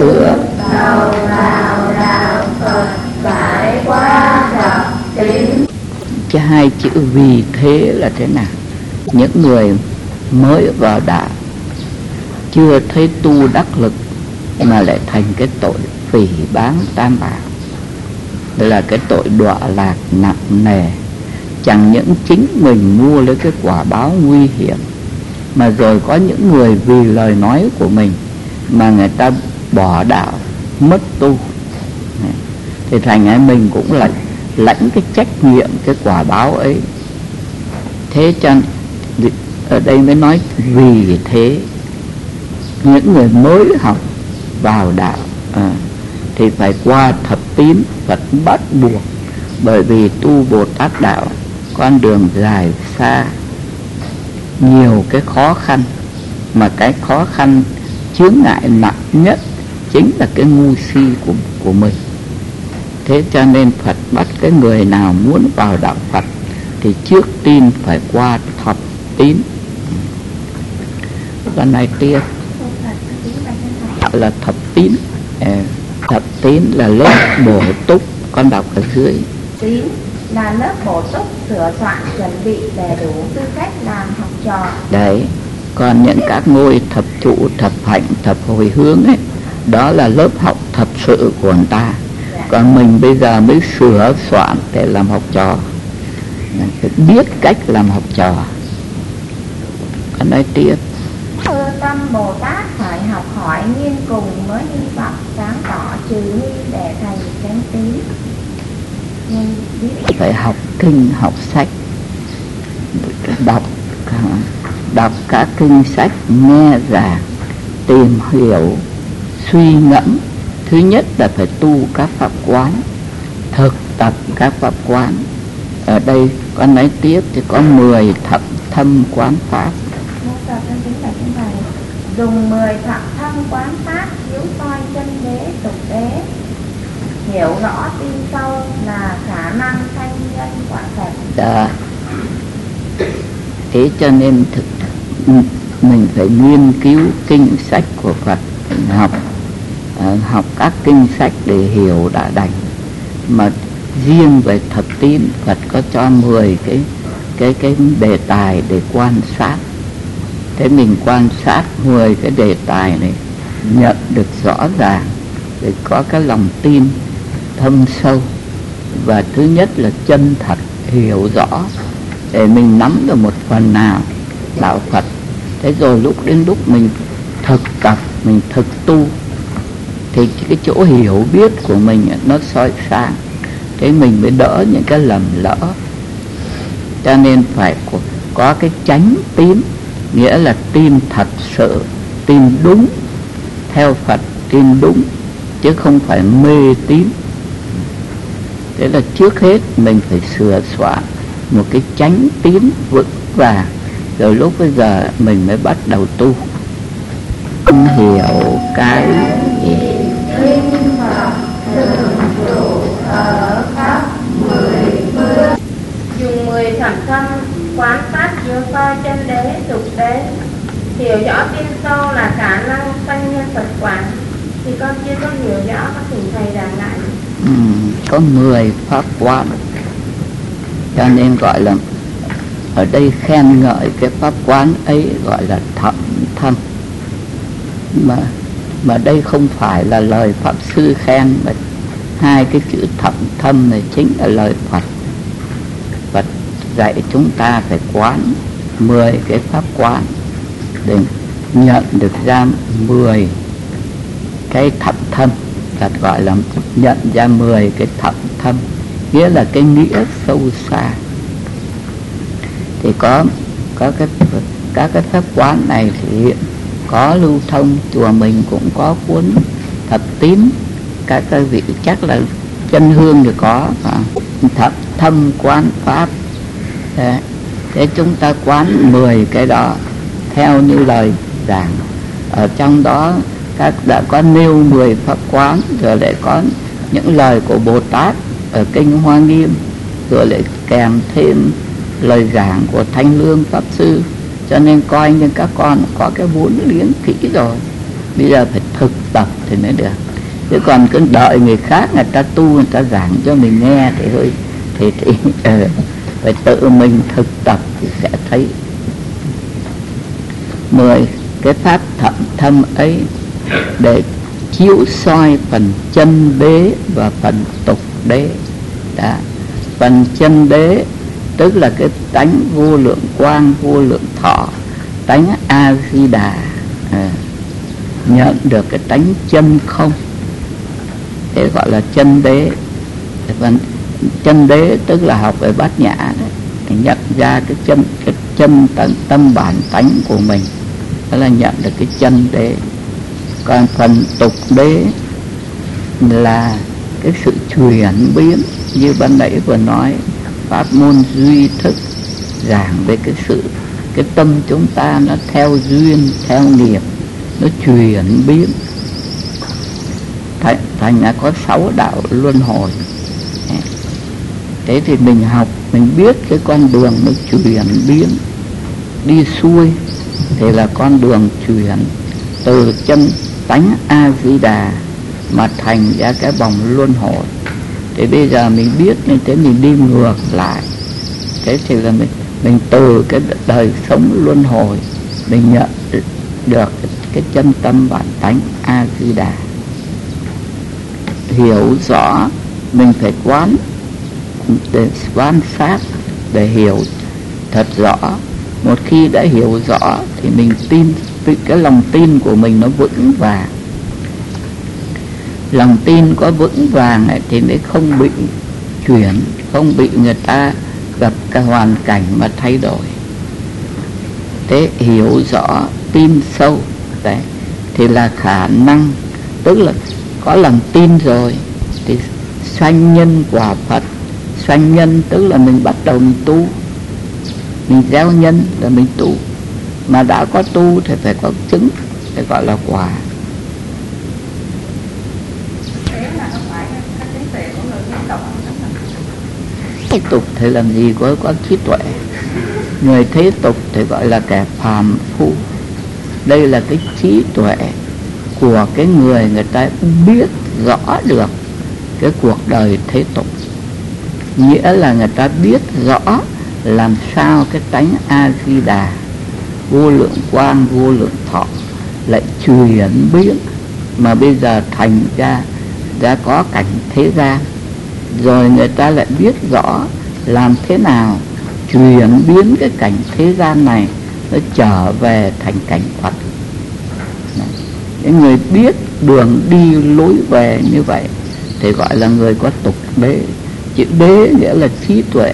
bước đầu vào đạo Phật phải qua thập tín. Cái hai chữ vì thế là thế nào? Những người mới vào đạo chưa thấy tu đắc lực mà lại thành cái tội phỉ báng tam bảo, đây là cái tội đọa lạc nặng nề. Chẳng những chính mình mua lấy cái quả báo nguy hiểm, mà rồi có những người vì lời nói của mình mà người ta bỏ đạo, mất tu, thì thành ra mình cũng lại lãnh cái trách nhiệm cái quả báo ấy. Thế cho ở đây mới nói vì thế những người mới học vào đạo thì phải qua thập tín. Phật bắt buộc, bởi vì tu Bồ Tát đạo con đường dài xa, nhiều cái khó khăn, mà cái khó khăn chướng ngại nặng nhất chính là cái ngu si của mình. Thế cho nên Phật bắt cái người nào muốn vào đạo Phật thì trước tiên phải qua thập tín. Con này tiếp là thập tín. Thập tín là lớp bổ túc, con đọc ở dưới. Tín là lớp bổ túc sửa soạn chuẩn bị đầy đủ tư cách làm học trò. Đấy, còn những các ngôi thập trụ, thập hạnh, thập hồi hướng ấy, đó là lớp học thật sự của người ta. Còn mình bây giờ mới sửa soạn để làm học trò, phải biết cách làm học trò. Con nói tiếp. Sơ tâm Bồ Tát phải học hỏi nghiên cùng mới hy vọng sáng tỏ trừ nghi để thành chánh tín. Phải học kinh, học sách, đọc các kinh sách, nghe giảng, tìm hiểu, suy ngẫm. Thứ nhất là phải tu các pháp quán, thực tập các pháp quán. Ở đây con nói tiếp thì có 10 thập thâm quán pháp. Dùng 10 thập thâm quán pháp chiếu soi chân đế tục đế, hiểu rõ tin sâu là khả năng sanh nhân quả Phật. Đó. Thế cho nên mình phải nghiên cứu kinh sách của Phật, học các kinh sách để hiểu đã đành. Mà riêng về thập tín, Phật có cho 10 cái đề tài để quan sát. Thế mình quan sát 10 cái đề tài này, nhận được rõ ràng để có cái lòng tin thâm sâu, và thứ nhất là chân thật hiểu rõ, để mình nắm được một phần nào đạo Phật. Thế rồi lúc đến lúc mình thực tập, mình thực tu thì cái chỗ hiểu biết của mình nó soi sáng, thế mình mới đỡ những cái lầm lỡ. Cho nên phải có cái chánh tín, nghĩa là tin thật sự, tin đúng theo Phật, tin đúng chứ không phải mê tín. Thế là trước hết mình phải sửa soạn một cái chánh tín vững vàng, rồi lúc bây giờ mình mới bắt đầu tu. Không hiểu cái dùng 10 thập thâm quán pháp chiếu soi chân đế tục đế, hiểu rõ tin sâu là khả năng sanh nhân Phật quả. Thì con chưa có hiểu rõ, có thỉnh thầy giảng lại. Có 10 pháp quán, cho nên gọi là ở đây khen ngợi cái pháp quán ấy gọi là thậm thâm. Mà đây không phải là lời Pháp Sư khen, mà hai cái chữ thậm thâm này chính là lời Phật. Phật dạy chúng ta phải quán 10 cái pháp quán để nhận được ra 10 cái thậm thâm, thật gọi là nhận ra 10 cái thậm thâm, nghĩa là cái nghĩa sâu xa. Thì có các cái pháp quán này thì hiện có lưu thông, chùa mình cũng có cuốn thập tín, các cái vị chắc là chân hương thì có thập thâm quán pháp. Thế chúng ta quán 10 cái đó theo như lời giảng. Ở trong đó các đã có nêu 10 pháp quán, rồi lại có những lời của Bồ Tát ở kinh Hoa Nghiêm, rồi lại kèm thêm lời giảng của Thanh Lương Pháp Sư. Cho nên coi như các con có cái vốn liếng kỹ rồi. Bây giờ phải thực tập thì mới được. Chứ còn cứ đợi người khác người ta tu, người ta giảng cho mình nghe thì hơi phải tự mình thực tập thì sẽ thấy. 10. Cái pháp thậm thâm ấy để chiếu soi phần chân đế và phần tục đế. Đó. Phần chân đế tức là cái tánh vô lượng quang, vô lượng thọ, tánh A-di-đà, nhận được cái tánh chân không, thế gọi là chân đế. Phần chân đế tức là học về bát nhã đấy, thì nhận ra cái chân tâm bản tánh của mình, đó là nhận được cái chân đế. Còn phần tục đế là cái sự chuyển biến, như ban nãy vừa nói, pháp môn duy thức giảng về cái tâm chúng ta nó theo duyên, theo nghiệp, nó chuyển biến thành là có 6 đạo luân hồi. Thế thì mình học, mình biết cái con đường nó chuyển biến đi xuôi thì là con đường chuyển từ chân tánh A-di-đà mà thành ra cái vòng luân hồi. Thì bây giờ mình biết nên thế mình đi ngược lại, thế thì là mình từ cái đời sống luân hồi mình nhận được cái chân tâm bản tánh A-di-đà. Hiểu rõ, mình phải để quan sát để hiểu thật rõ. Một khi đã hiểu rõ thì mình tin, cái lòng tin của mình nó vững vàng. Lòng tin có vững vàng ấy, thì mới không bị chuyển, không bị người ta gặp cái hoàn cảnh mà thay đổi. Thế hiểu rõ, tin sâu đấy, thì là khả năng, tức là có lòng tin rồi thì sanh nhân quả Phật. Sanh nhân tức là mình bắt đầu mình tu, mình gieo nhân là mình tu, mà đã có tu thì phải có chứng, phải gọi là quả. Thế tục thì làm gì có trí tuệ. Người thế tục thì gọi là kẻ phàm phu. Đây là cái trí tuệ của cái người ta biết rõ được cái cuộc đời thế tục. Nghĩa là người ta biết rõ làm sao cái tánh A-di-đà, vô lượng quang, vô lượng thọ lại chuyển biến mà bây giờ thành ra có cảnh thế gian. Rồi người ta lại biết rõ làm thế nào chuyển biến cái cảnh thế gian này nó trở về thành cảnh Phật. Những người biết đường đi lối về như vậy thì gọi là người có tục đế. Chữ đế nghĩa là trí tuệ.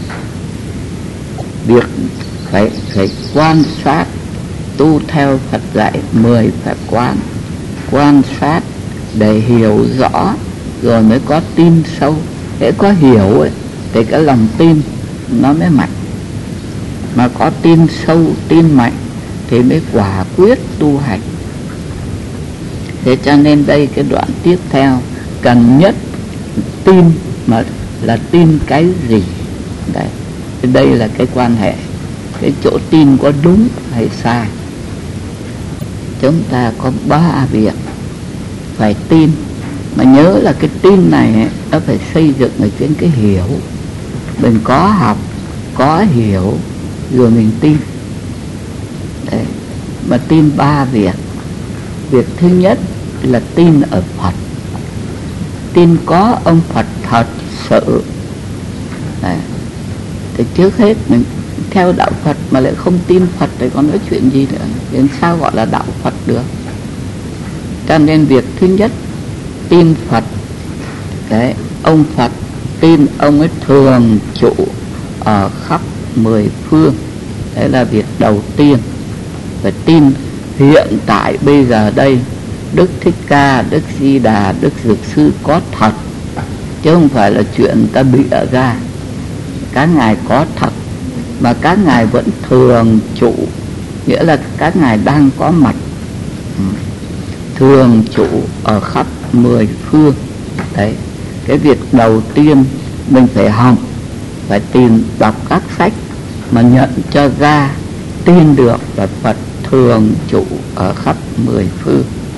Việc phải quan sát, tu theo Phật dạy 10 pháp quan sát để hiểu rõ rồi mới có tin sâu. Để có hiểu ấy, thì cái lòng tin nó mới mạnh, mà có tin sâu, tin mạnh thì mới quả quyết tu hành. Thế cho nên đây cái đoạn tiếp theo cần nhất tin, mà là tin cái gì đấy. Đây là cái quan hệ, cái chỗ tin có đúng hay sai. Chúng ta có 3 việc phải tin, mà nhớ là cái tin này ấy, nó phải xây dựng ở trên cái hiểu. Mình có học, có hiểu rồi mình tin đấy. Mà tin 3 việc. Việc thứ nhất là tin ở Phật, tin có ông Phật thật sự đấy. Thì trước hết mình theo đạo Phật mà lại không tin Phật thì còn nói chuyện gì nữa, thì sao gọi là đạo Phật được. Cho nên việc thứ nhất tin Phật đấy, ông Phật, tin ông ấy thường trụ ở khắp 10 phương. Đấy là việc đầu tiên. Phải tin hiện tại bây giờ đây Đức Thích Ca, Đức Di Đà, Đức Dược Sư có thật, chứ không phải là chuyện ta bịa ra. Các ngài có thật, mà các ngài vẫn thường trụ, nghĩa là các ngài đang có mặt, thường trụ ở khắp 10 phương. Đấy, cái việc đầu tiên mình phải học, phải tìm đọc các sách mà nhận cho ra tin được là Phật thường trụ ở khắp 10 phương.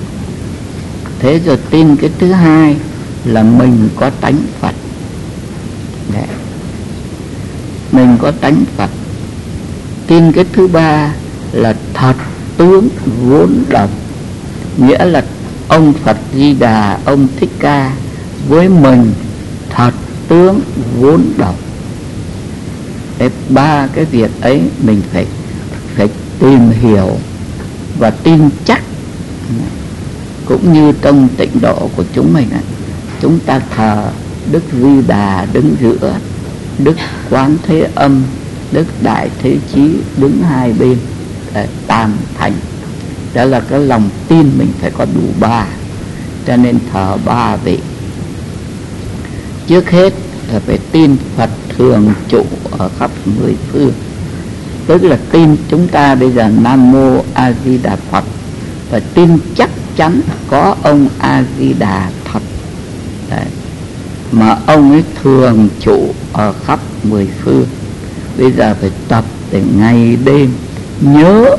Thế rồi tin cái thứ hai là mình có tánh Phật. Đấy. Mình có tánh Phật. Tin cái thứ ba là thật tướng vốn đồng. Nghĩa là ông Phật Di Đà, ông Thích Ca với mình thật tướng vốn đồng. Đấy, ba cái việc ấy mình phải tìm hiểu và tin chắc. Cũng như trong tịnh độ của chúng mình, chúng ta thờ Đức Di Đà đứng giữa, Đức Quán Thế Âm, Đức Đại Thế Chí đứng hai bên, tam thành. Đó là cái lòng tin mình phải có đủ ba, cho nên thờ ba vị. Trước hết là phải tin Phật thường trụ ở khắp mười phương. Tức là tin chúng ta bây giờ Nam Mô A Di Đà Phật, và tin chắc chắn có ông A Di Đà thật. Đấy. Mà ông ấy thường trụ ở khắp mười phương. Bây giờ phải tập để ngày đêm nhớ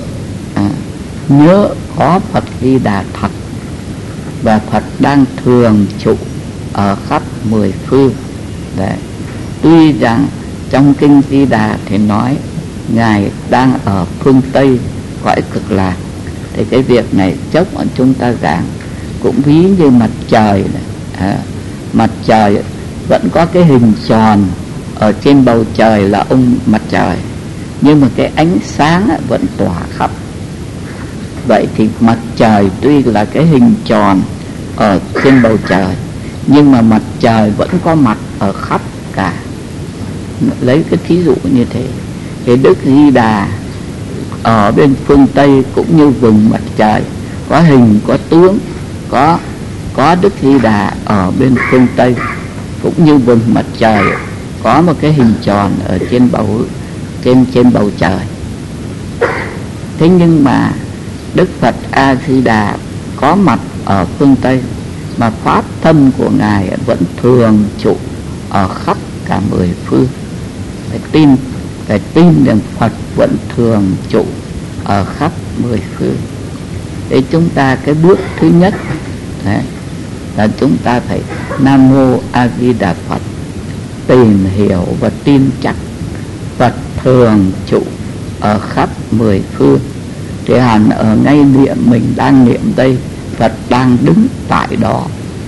có Phật Di Đà thật, và Phật đang thường trụ ở khắp mười phương. Đấy. Tuy rằng trong kinh Di Đà thì nói Ngài đang ở phương Tây cõi Cực Lạc, thì cái việc này chốc chúng ta giảng cũng ví như mặt trời này. Mặt trời vẫn có cái hình tròn ở trên bầu trời là ông mặt trời, nhưng mà cái ánh sáng vẫn tỏa khắp. Vậy thì mặt trời tuy là cái hình tròn ở trên bầu trời, nhưng mà mặt trời vẫn có mặt ở khắp cả. Lấy cái thí dụ như thế, cái Đức Di Đà ở bên phương Tây cũng như vùng mặt trời, có hình có tướng, có Đức Di Đà ở bên phương Tây cũng như vùng mặt trời có một cái hình tròn ở trên bầu trời. Thế nhưng mà Đức Phật A Di Đà có mặt ở phương Tây, mà pháp thân của Ngài vẫn thường trụ ở khắp cả mười phương. Phải tin rằng Phật vẫn thường trụ ở khắp mười phương. Để chúng ta cái bước thứ nhất là chúng ta phải Nam Mô A Di Đà Phật, tìm hiểu và tin chắc Phật thường trụ ở khắp mười phương. Thì hẳn ở ngay niệm mình đang niệm đây, Phật đang đứng tại đó.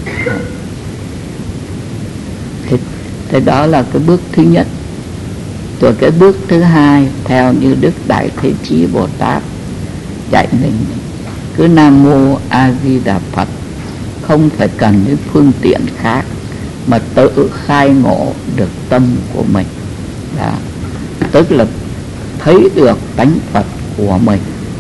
Thế đó là cái bước thứ nhất. Rồi cái bước thứ hai, theo như Đức Đại Thế Chí Bồ Tát dạy mình, cứ Nam Mô A Di Đà Phật, không phải cần những phương tiện khác, mà tự khai ngộ được tâm của mình. Đó. Tức là thấy được tánh Phật của mình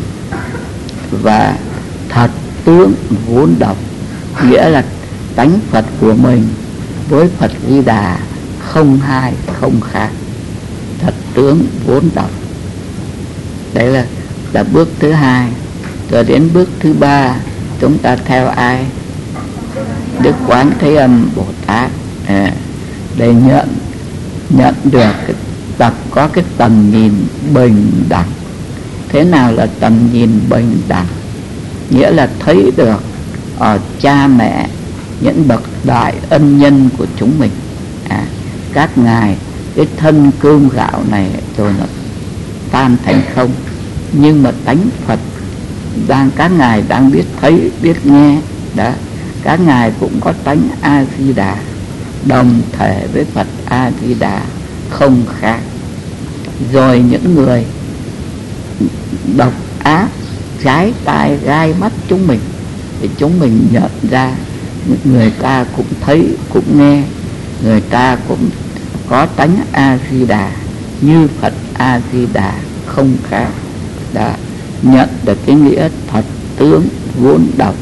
và thật tướng vốn đồng. Nghĩa là tánh Phật của mình với Phật Di Đà không hai không khác, thật tướng vốn đồng. Đấy là bước thứ hai. Rồi đến bước thứ ba, chúng ta theo ai? Đức Quán Thế Âm Bồ Tát, để nhận được có cái tầm nhìn bình đẳng. Thế nào là tầm nhìn bình đẳng? Nghĩa là thấy được cha mẹ, những bậc đại ân nhân của chúng mình, các ngài cái thân cơm gạo này rồi nó tan thành không, nhưng mà tánh Phật các ngài đang biết thấy biết nghe đó. Các ngài cũng có tánh A Di Đà, đồng thể với Phật A Di Đà, không khác. Rồi những người độc ác, trái tai gai mắt chúng mình, thì chúng mình nhận ra người ta cũng thấy cũng nghe, người ta cũng có tánh A Di Đà như Phật A Di Đà, không khác. Đã nhận được cái nghĩa thật tướng vốn đồng,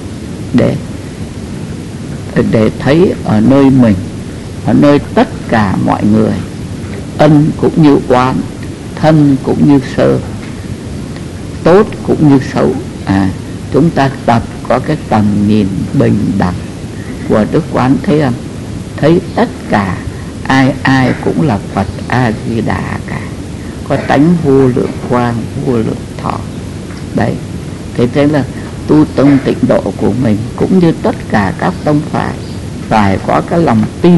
để thấy ở nơi mình, ở nơi tất cả mọi người, ân cũng như oán, thân cũng như sơ, tốt cũng như xấu. Chúng ta tập có cái tầm nhìn bình đẳng của Đức Quán Thế Âm, thấy tất cả ai cũng là Phật A Di Đà cả, có tánh vô lượng quang, vô lượng thọ. Đấy, thế là tu tông tịnh độ của mình cũng như tất cả các tông phái phải có cái lòng tin.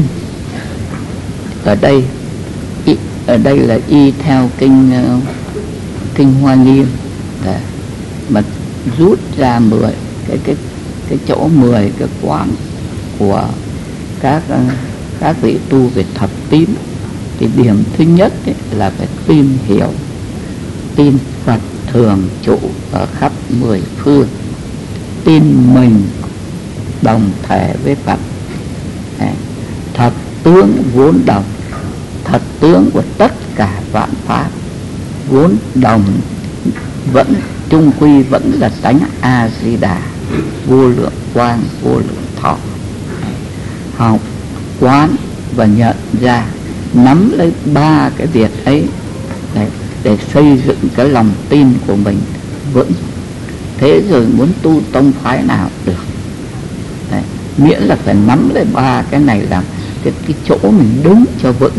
Ở đây là y theo kinh Hoa Nghiêm mà rút ra 10 cái chỗ 10 cái quán của các vị tu về thập tín. Thì điểm thứ nhất là phải tin hiểu, tin Phật thường trụ ở khắp 10 phương, tin mình đồng thể với Phật. Thật tướng vốn đồng, thật tướng của tất cả vạn pháp vốn đồng, vẫn chung quy vẫn là tánh A Di Đà, vô lượng quang vô lượng thọ. Học quán và nhận ra, nắm lấy 3 cái việc ấy để xây dựng cái lòng tin của mình vững. Thế rồi muốn tu tông phái nào được. Miễn là phải nắm lấy 3 cái này làm cái chỗ mình đứng cho vững.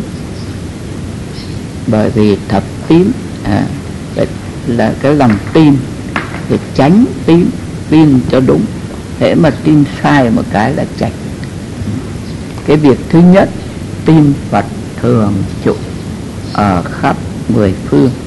Bởi vì thập tín là cái lòng tin, để tránh tin cho đúng. Thế mà tin sai một cái là chạch. Cái việc thứ nhất, tin Phật thường trụ ở khắp 10 phương.